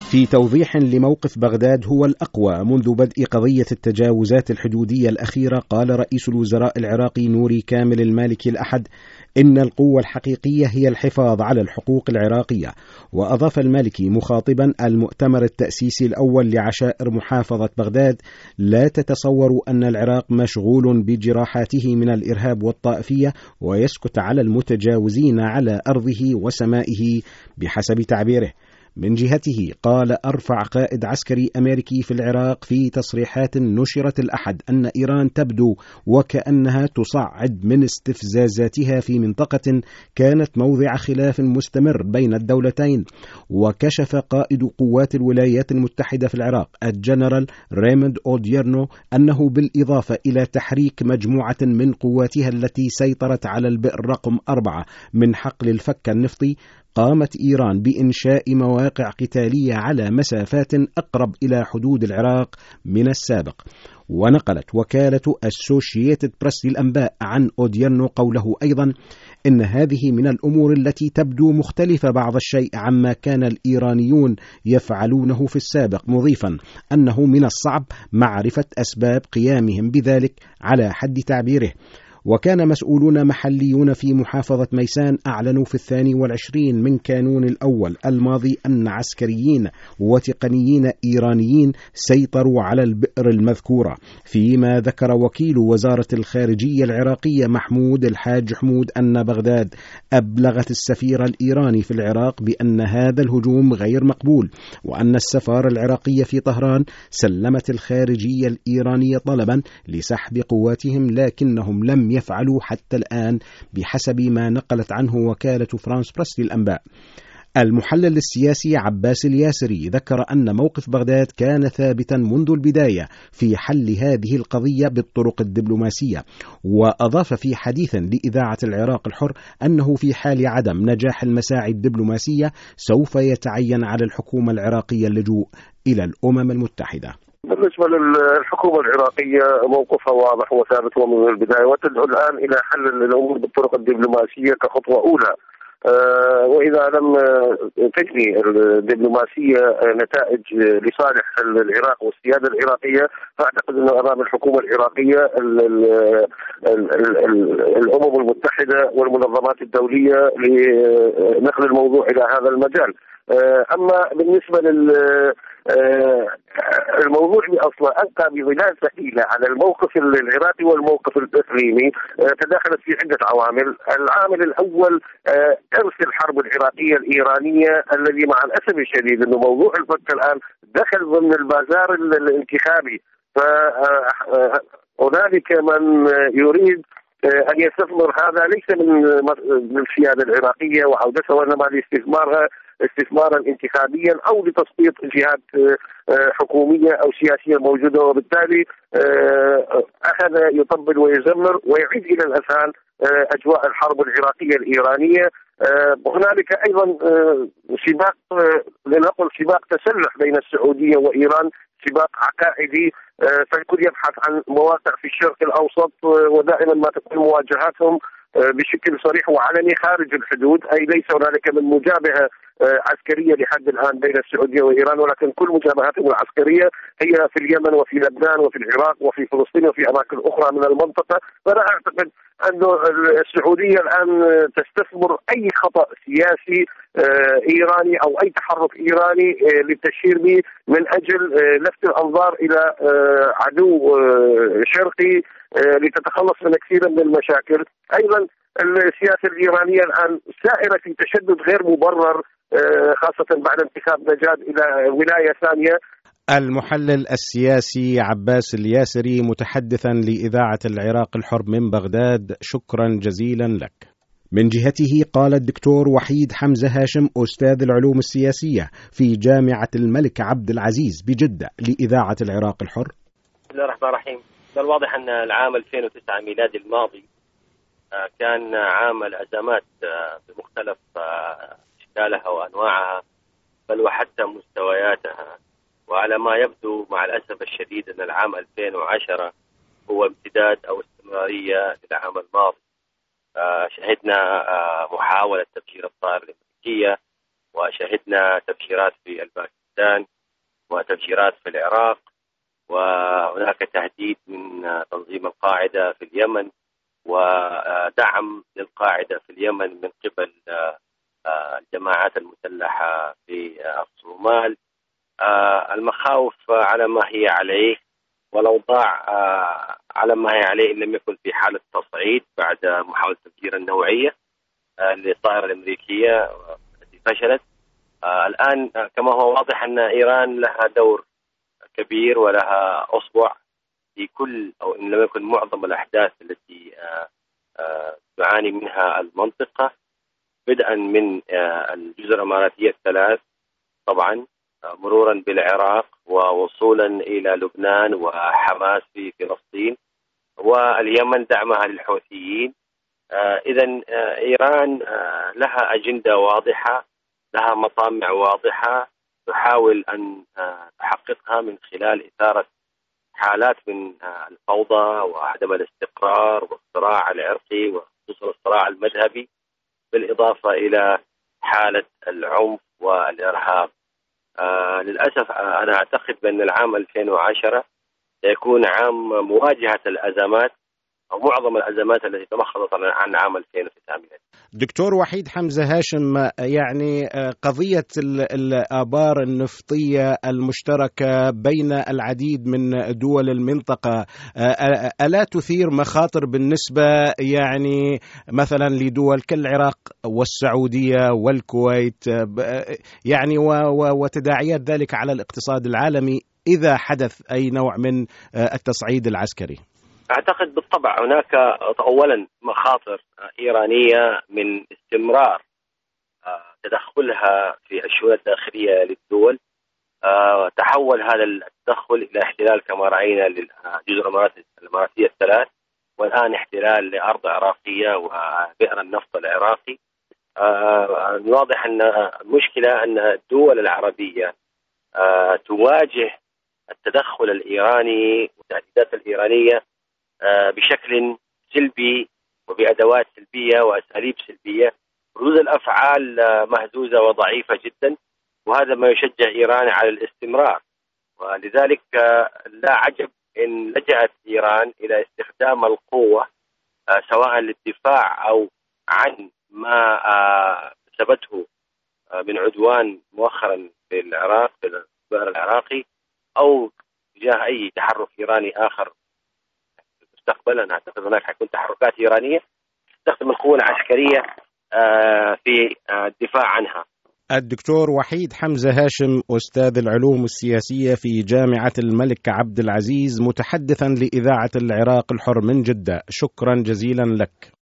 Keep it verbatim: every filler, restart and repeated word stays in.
في توضيح لموقف بغداد هو الأقوى منذ بدء قضية التجاوزات الحدودية الأخيرة، قال رئيس الوزراء العراقي نوري كامل المالكي الأحد إن القوة الحقيقية هي الحفاظ على الحقوق العراقية. وأضاف المالكي مخاطبا المؤتمر التأسيسي الأول لعشائر محافظة بغداد: لا تتصوروا أن العراق مشغول بجراحاته من الإرهاب والطائفية ويسكت على المتجاوزين على أرضه وسمائه بحسب تعبيره. من جهته قال أرفع قائد عسكري أمريكي في العراق في تصريحات نشرت الأحد أن إيران تبدو وكأنها تصعد من استفزازاتها في منطقة كانت موضع خلاف مستمر بين الدولتين. وكشف قائد قوات الولايات المتحدة في العراق الجنرال ريموند أوديرنو أنه بالإضافة إلى تحريك مجموعة من قواتها التي سيطرت على البئر رقم أربعة من حقل الفك النفطي، قامت إيران بإنشاء مواقع قتالية على مسافات أقرب إلى حدود العراق من السابق. ونقلت وكالة أسوشييتد بريس للأنباء عن أوديرنو قوله أيضا إن هذه من الأمور التي تبدو مختلفة بعض الشيء عما كان الإيرانيون يفعلونه في السابق، مضيفا أنه من الصعب معرفة أسباب قيامهم بذلك على حد تعبيره. وكان مسؤولون محليون في محافظة ميسان أعلنوا في الثاني والعشرين من كانون الأول الماضي أن عسكريين وتقنيين إيرانيين سيطروا على البئر المذكورة، فيما ذكر وكيل وزارة الخارجية العراقية محمود الحاج حمود أن بغداد أبلغت السفير الإيراني في العراق بأن هذا الهجوم غير مقبول، وأن السفارة العراقية في طهران سلمت الخارجية الإيرانية طلبا لسحب قواتهم لكنهم لم يفعلوا حتى الآن بحسب ما نقلت عنه وكالة فرانس بريس للأنباء. المحلل السياسي عباس الياسري ذكر أن موقف بغداد كان ثابتا منذ البداية في حل هذه القضية بالطرق الدبلوماسية، وأضاف في حديث لإذاعة العراق الحر أنه في حال عدم نجاح المساعي الدبلوماسية سوف يتعين على الحكومة العراقية اللجوء إلى الأمم المتحدة. بالنسبة للحكومة العراقية موقفها واضح وثابت ومن البداية، وتدعو الآن إلى حل الأمور بالطرق الدبلوماسية كخطوة أولى. أه وإذا لم تجني الدبلوماسية نتائج لصالح العراق والسيادة العراقية، فأعتقد أنه أمام الحكومة العراقية ال ال ال ال ال الأمم المتحدة والمنظمات الدولية لنقل الموضوع إلى هذا المجال. أه أما بالنسبة لل الموضوع أصلا ألقى بظلال ثقيلة على الموقف العراقي والموقف الإقليمي، تداخلت في عدة عوامل. العامل الأول إرث الحرب العراقية الإيرانية الذي مع الأسف الشديد أنه موضوع الفك الآن دخل ضمن البازار الانتخابي، فهنالك من يريد أن يستثمر هذا ليس من السيادة العراقية وعودتها، وإنما لاستثمارها استثمارا انتخابيا أو لتسقيط جهات حكومية أو سياسية موجودة، وبالتالي أخذ يطبل ويزمر ويعيد إلى الأذهان أجواء الحرب العراقية الإيرانية. هنالك أيضا سباق لنقل سباق تسلح بين السعودية وإيران، سباق عقائدي، فالكل يبحث عن مواقع في الشرق الأوسط، ودائما ما تكون مواجهاتهم بشكل صريح وعلني خارج الحدود، أي ليس هنالك من مجابهة عسكرية لحد الآن بين السعودية وإيران، ولكن كل مجابهاتهم العسكرية هي في اليمن وفي لبنان وفي العراق وفي فلسطين وفي أماكن أخرى من المنطقة. فأنا أعتقد أن السعودية الآن تستثمر أي خطأ سياسي إيراني أو أي تحرك إيراني للتشهير به من أجل لفت الأنظار إلى عدو شرقي لتتخلص من كثير من المشاكل. أيضا السياسة الإيرانية الآن سائرة في تشدد غير مبرر، خاصة بعد انتخاب نجاد إلى ولاية ثانية. المحلل السياسي عباس الياسري متحدثا لإذاعة العراق الحر من بغداد، شكرا جزيلا لك. من جهته قال الدكتور وحيد حمزة هاشم أستاذ العلوم السياسية في جامعة الملك عبد العزيز بجدة لإذاعة العراق الحر: بسم الله الرحمن الرحيم. من الواضح أن العام ألفين وتسعة ميلادي الماضي كان عام الأزمات بمختلف أشكالها وأنواعها، بل وحتى مستوياتها. وعلى ما يبدو مع الأسف الشديد أن العام ألفين وعشرة هو امتداد أو استمرارية للعام الماضي. شهدنا محاولة تفجير الطائرة الأمريكية، وشهدنا تفجيرات في الباكستان كردستان وتفجيرات في العراق، وهناك تهديد من تنظيم القاعدة في اليمن ودعم للقاعدة في اليمن من قبل الجماعات المسلحة في الصومال. المخاوف على ما هي عليه، والأوضاع على ما هي عليه إن لم يكن في حالة تصعيد بعد محاولة التفجير النوعية للطائرة الأمريكية التي فشلت. الآن كما هو واضح أن إيران لها دور كبير ولها أصبع في كل أو إن لم يكن معظم الأحداث التي تعاني منها المنطقة، بدءا من الجزر الإماراتية الثلاث طبعا، مرورا بالعراق ووصولا إلى لبنان وحماس في فلسطين واليمن دعمها للحوثيين. إذن إيران لها أجندة واضحة، لها مطامع واضحة تحاول أن تحققها من خلال إثارة حالات من الفوضى وعدم الاستقرار والصراع العرقي وخصوصا الصراع المذهبي، بالإضافة إلى حالة العنف والإرهاب. آه للأسف آه أنا أعتقد بأن العام ألفين وعشرة سيكون عام مواجهة الأزمات أو معظم الأزمات التي تمخضت عن عام ألفين وتسعة. دكتور وحيد حمزة هاشم، يعني قضية الآبار النفطية المشتركة بين العديد من دول المنطقة ألا تثير مخاطر بالنسبة يعني مثلا لدول كالعراق والسعودية والكويت، يعني وتداعيات ذلك على الاقتصاد العالمي إذا حدث أي نوع من التصعيد العسكري؟ أعتقد بالطبع هناك أولا مخاطر إيرانية من استمرار تدخلها في الشؤون الداخلية للدول. تحول هذا التدخل إلى احتلال كما رأينا للجزر الإماراتية الثلاث، والآن احتلال لأرض عراقية وبئر النفط العراقي. واضح أن المشكلة أن الدول العربية تواجه التدخل الإيراني والتهديدات الإيرانية بشكل سلبي وبأدوات سلبية وأساليب سلبية. ردود الأفعال مهزوزة وضعيفة جدا، وهذا ما يشجع إيران على الاستمرار، ولذلك لا عجب إن لجأت إيران إلى استخدام القوة سواء للدفاع أو عن ما ثبته من عدوان مؤخرا في العراق في البئر العراقي، أو تجاه أي تحرك إيراني آخر مستقبلا. أعتقد هناك حيكون تحركات إيرانية تستخدم القوة العسكرية في الدفاع عنها. الدكتور وحيد حمزة هاشم، أستاذ العلوم السياسية في جامعة الملك عبد العزيز، متحدثا لإذاعة العراق الحر من جدة، شكرا جزيلا لك.